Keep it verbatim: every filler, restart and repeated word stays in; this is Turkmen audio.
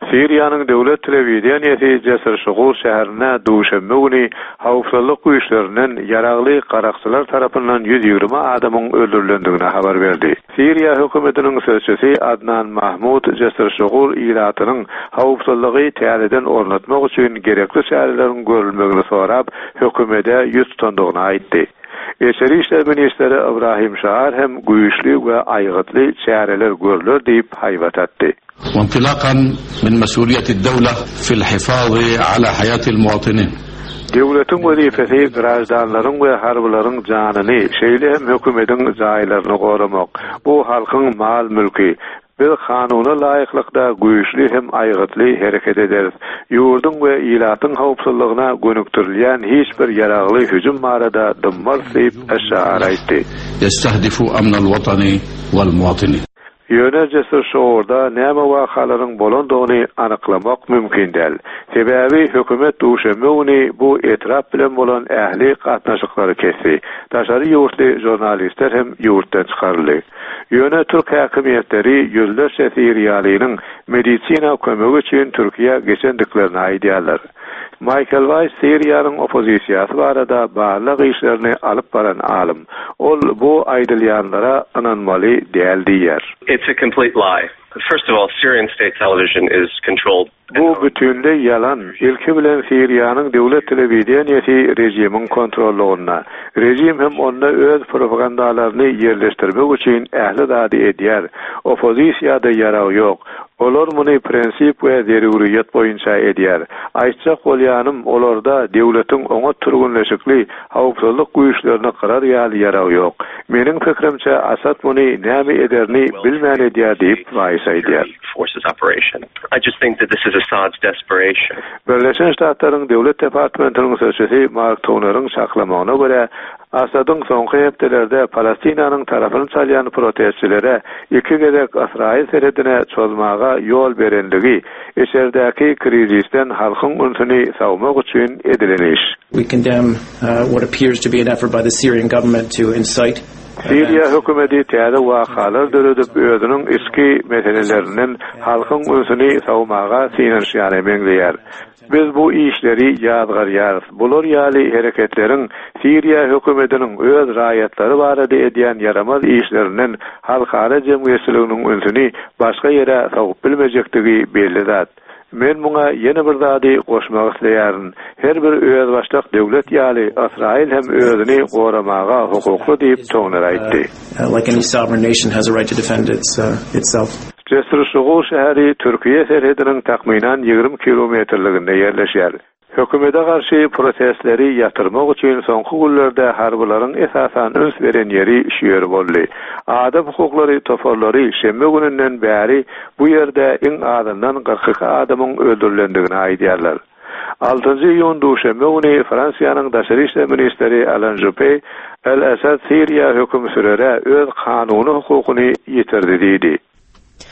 Siriýanyň döwlet telewiziýanyny Cesur Şugur şäherine duşanma güni hawpsuzlyk güýçlerinden ýaragly garakçylar tarapyndan yüz ýigirme adamyň öldürilendigine habar berdi. Siriýa hökümetiniň sözçüsi Adnan Mahmud Cesur Şugur ýylatynyň hawpsuzlygy täzeden ornatmak üçin gerekli şäherleriň görülmegini sorap, hökümete ýüz tutandygyny aýtdy. Eşeri işler ministeri İbrahim Şahar hem güýçli we aýgytly çäreler görüler diýip haýbat etdi. وانطلاقا من مسؤولية الدولة في الحفاظ على حياة المواطنين. Devletin wezifesi gradanlaryň we harbylaryň janyny, şeýle hem hökümetiň jaýlaryny goramak. Bu halkyň mal mülki. Biz kanuny laýyklykda güýçli hem aýgytly hereket ederiz. Ýurdun we ýylatyň hawpsuzlygyna gönükdirilýän hiç bir ýaragly hüjüm barada dymmal diýip eşar aýtdy. Yestahdifu amnal watani wal muwatinin. Ýönerjesi şoğurda näme wakalaryň bolandygyny anyklamak mümkin däl. Sebäbi hökümet duşanma bu etrap bilen bolan ähli gatnaşyklary kesdi. Daşary ýurtly jurnalistler hem ýurtdan çykarly. Ýöne Türk häkimetleri ýüzlerçe Siriýalynyň medisina kömegi üçin Türkiýe geçendiklerini aýdýarlar. Michael Weiss Siriýanyň opozisiýasy barada barlyk işlerini alyp baran alym. Ol bu aýdylýanlara inanmaly däl diýer. It's a complete lie. First of all, Syrian state television is controlled. Bu bütünle yalan. İlki bilen Siriýanyň döwlet telewiziýanyny rejimiň kontrolünde. Rejim hem onda öz propagandalaryny ýerleşdirmek üçin ähli dady edýär. Opozisiýada ýarag ýok. Olar muny prensip we zeruriýet boýunça edýär. Aýtsak bolýanym, olarda döwletiň oňa turgunlaşykly hawpsuzlyk güýçlerini qarar ýaly ýarag ýok. Meniň fikrimçe Asad muny näme ederni bilmän edýär diýip aýdýar. Forces operation. I just think that this is Assad's desperation. Birleşen Ştatlaryň döwlet departamentynyň sözçüsi Mark Toner'ın şaklamagyna görä, Asad'ın soňky hepdelerde Palestinanyň tarapyny çalýan protestçilere iki gerek Israil seredine çözmaga ýol berenligi, eşerdäki krizisten halkyň ünsüni sawmak üçin edilen iş. We condemn uh, what appears to be an effort by the Syrian government to incite Siriýa hökümeti täze wakalar döredip özüniň eski meselelerinden halkyň ünsüni sawmaga synanşýany meňleýär. Biz bu işleri ýadgarýarys. Bular ýaly hereketleriň Siriýa hökümetiniň öz raýatlary barada edýän yaramaz işlerinden halkara jemgyýetçiliginiň ünsüni başga ýere sawyp bilmejekdigi belli zat. Men muňa ýene bir zady goşmak isleýärin. Her bir öz başlyk döwlet ýaly Israil hem özüni goramaga hukukly diýip toňlar aýtdy. Like any sovereign nation has a right to defend its uh, itself. Cesur Şugur şäheri Türkiýe serhediniň takminan ýigirme kilometrliginde ýerleşýär. Hökümete garşy protestleri ýatyrmak üçin soňky günlerde harbylaryň esasan öns beren ýeri şüýer boldy. Adam hukuklary toparlary şemme gününden bäri bu ýerde iň azyndan kırk iki adamyň öldürilendigini aýdýarlar. altıncı ýyl duşanma güni Fransiýanyň daşary işler ministeri Alain Juppé El-Assad Siriýa höküm sürere öz kanuny hukukyny ýetirdi diýdi.